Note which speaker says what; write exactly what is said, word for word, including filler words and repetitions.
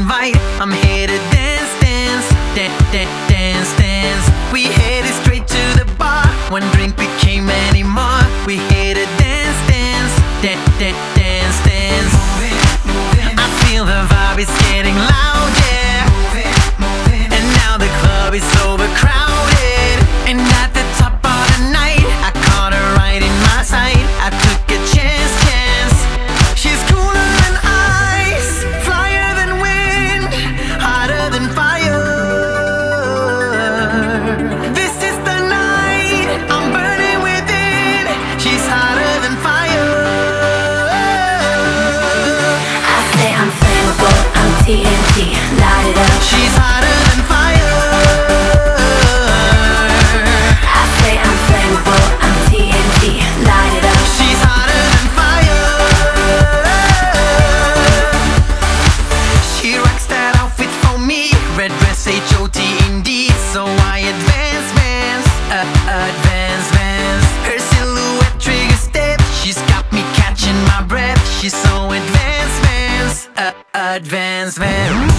Speaker 1: invite. I'm here to dance, dance, dance, dance, dance, dance. We headed straight to the bar. One drink became many more. We here to dance, dance, dance, dance, dance, dance. I feel the vibe is getting loud, yeah. And now the club is overcrowded. And at the top of the night, I caught her right in my sight. I took a chance, chance. She's cooler than ice, flyer than wind, hotter than fire. This is the night, I'm burning within. She's hotter than fire.
Speaker 2: I say I'm flammable, I'm T N T, light it up.
Speaker 1: She's hotter than fire.
Speaker 2: I say I'm flammable, I'm T N T, light it up.
Speaker 1: She's hotter than fire. She rocks that outfit for me. Red dress, H O T indeed. So I advance, vance, uh, advance, vance. Her silhouette trigger step. She's got me catching my breath. She's so advanced, vance, uh, advanced, vance.